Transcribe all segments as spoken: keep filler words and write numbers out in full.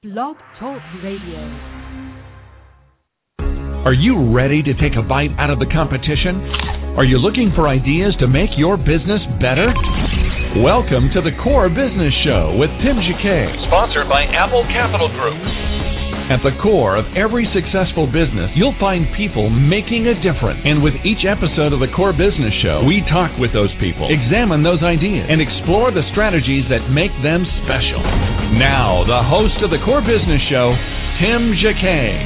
Blog Talk Radio. Are you ready to take a bite out of the competition? Are you looking for ideas to make your business better? Welcome to the Core Business Show with Tim Jacquet, sponsored by Apple Capital Group. At the core of every successful business, you'll find people making a difference. And with each episode of the Core Business Show, we talk with those people, examine those ideas, and explore the strategies that make them special. Now, the host of the Core Business Show, Tim Jacquet.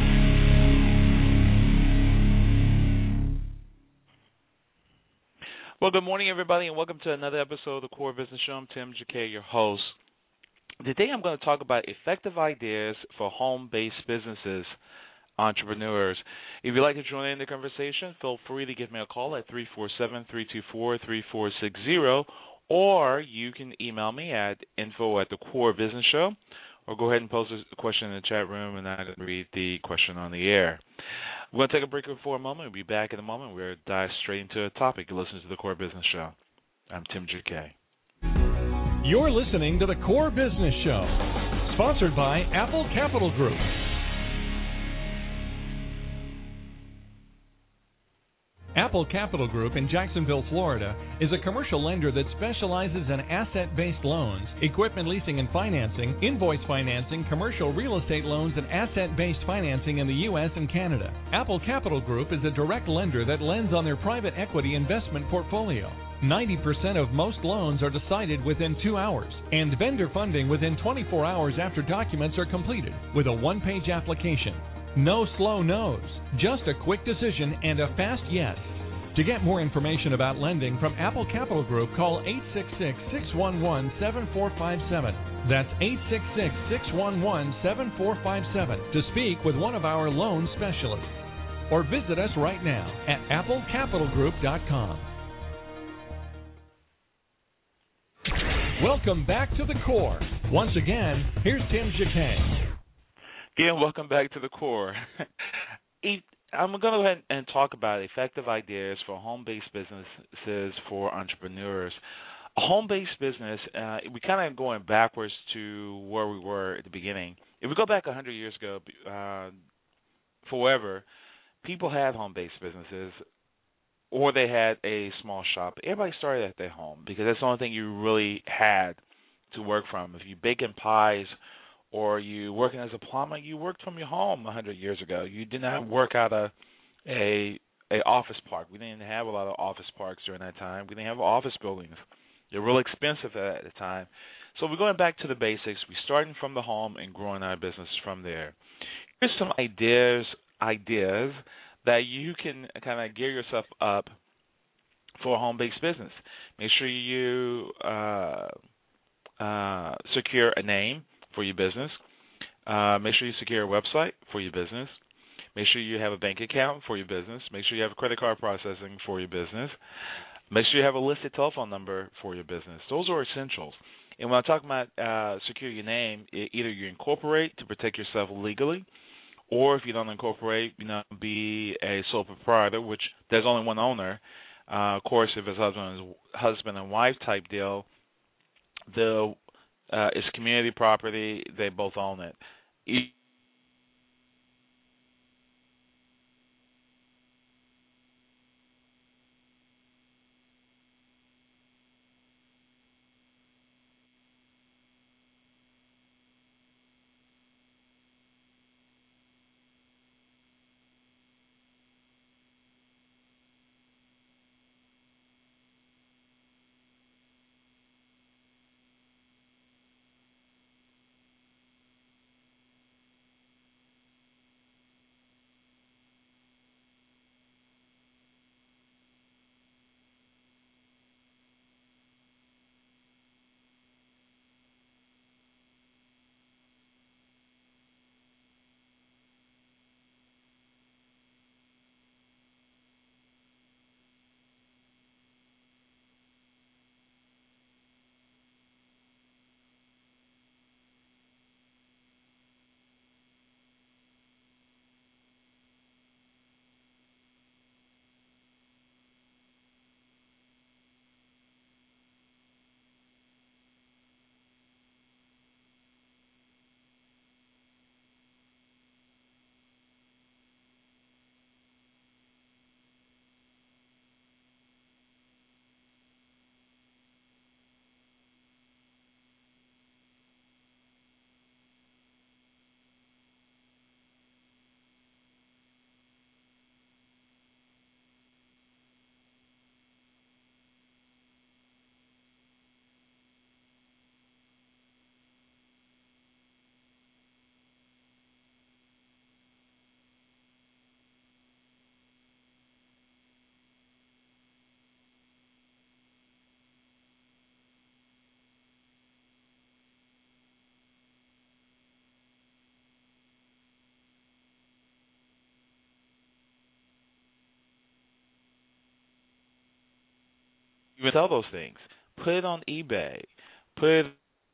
Well, good morning, everybody, and welcome to another episode of the Core Business Show. I'm Tim Jacquet, your host. Today I'm going to talk about effective ideas for home-based businesses, entrepreneurs. If you'd like to join in the conversation, feel free to give me a call at three four seven, three two four, three four six zero, or you can email me at info at the Core Business Show, or go ahead and post a question in the chat room, and I can read the question on the air. We're going to take a break for a moment. We'll be back in a moment. We're going to dive straight into a topic. You listen to the Core Business Show. I'm Tim Jacquet. You're listening to the Core Business Show, sponsored by Apple Capital Group. Apple Capital Group in Jacksonville, Florida, is a commercial lender that specializes in asset-based loans, equipment leasing and financing, invoice financing, commercial real estate loans, and asset-based financing in the U S and Canada. Apple Capital Group is a direct lender that lends on their private equity investment portfolio. ninety percent of most loans are decided within two hours, and vendor funding within twenty-four hours after documents are completed, with a one-page application. No slow no's, just a quick decision and a fast yes. To get more information about lending from Apple Capital Group, call eight six six, six one one, seven four five seven. That's eight six six, six one one, seven four five seven to speak with one of our loan specialists. Or visit us right now at apple capital group dot com. Welcome back to the Core. Once again, here's Tim Jacquet. Again, welcome back to the Core. I'm going to go ahead and talk about effective ideas for home-based businesses for entrepreneurs. A home-based business, uh, we kind of going backwards to where we were at the beginning. If we go back one hundred years ago, uh, forever, people had home-based businesses, or they had a small shop. Everybody started at their home because that's the only thing you really had to work from. If you're baking pies or you working as a plumber, you worked from your home one hundred years ago. You did not work out a, a a office park. We didn't have a lot of office parks during that time. We didn't have office buildings. They're real expensive at the time. So we're going back to the basics. We're starting from the home and growing our business from there. Here's some ideas ideas that you can kind of gear yourself up for a home-based business. Make sure you uh, uh, secure a name for your business. Uh, make sure you secure a website for your business. Make sure you have a bank account for your business. Make sure you have a credit card processing for your business. Make sure you have a listed telephone number for your business. Those are essentials. And when I talk about uh, secure your name, it, either you incorporate to protect yourself legally, or if you don't incorporate, you know, be a sole proprietor, which there's only one owner. Uh, of course, if it's husband husband and wife type deal, the Uh, it's community property. They both own it. E- With all those things, put it on eBay. Put it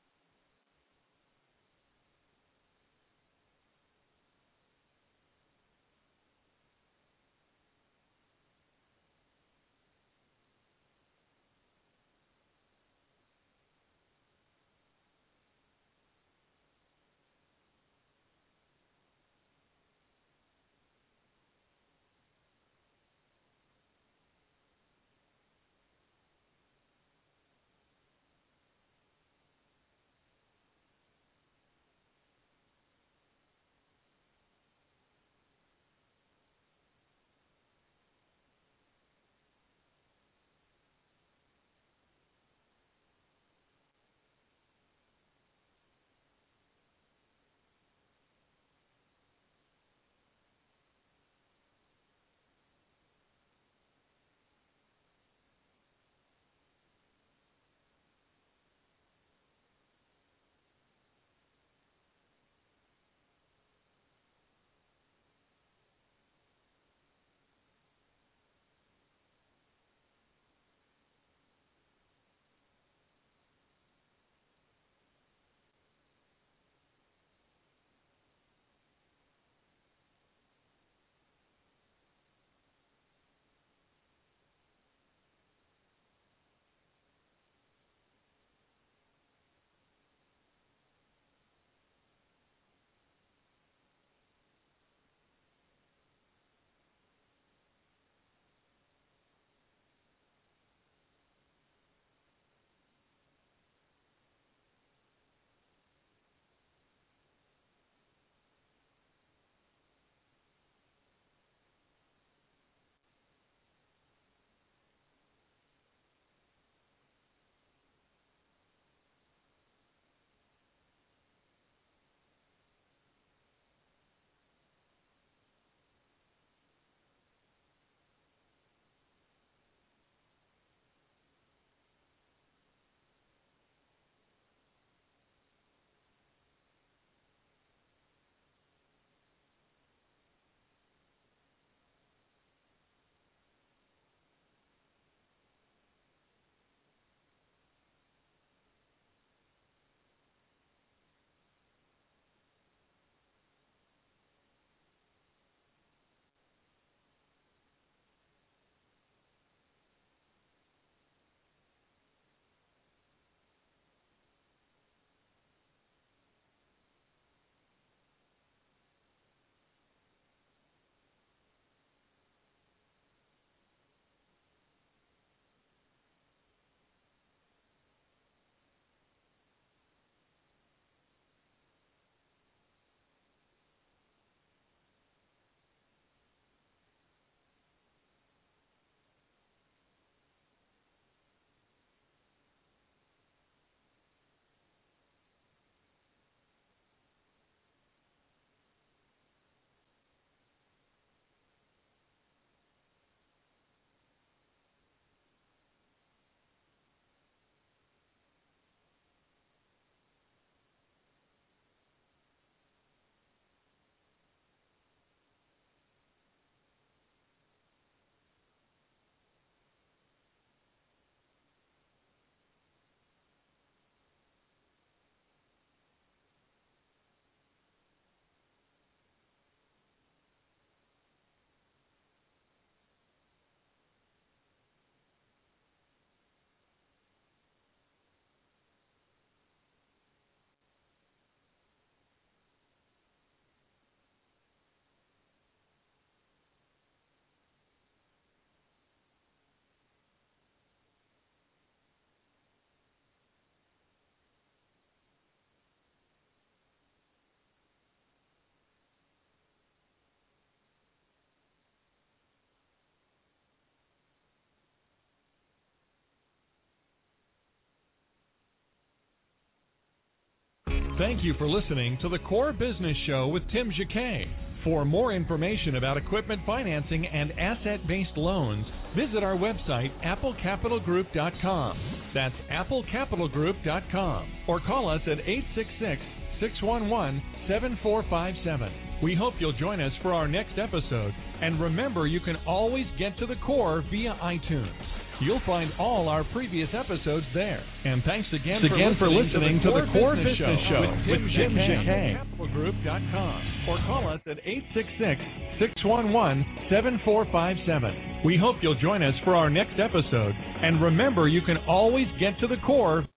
Thank you for listening to the Core Business Show with Tim Jacquet. For more information about equipment financing and asset-based loans, visit our website, apple capital group dot com. That's apple capital group dot com. Or call us at eight six six, six one one, seven four five seven. We hope you'll join us for our next episode. And remember, you can always get to the core via iTunes. You'll find all our previous episodes there. And thanks again, thanks for, again listening for listening to the Core, to the Business, Core Business Show, Show with Tim Jacquet. Capital Group dot com or call us at eight six six, six one one, seven four five seven. We hope you'll join us for our next episode. And remember, you can always get to the core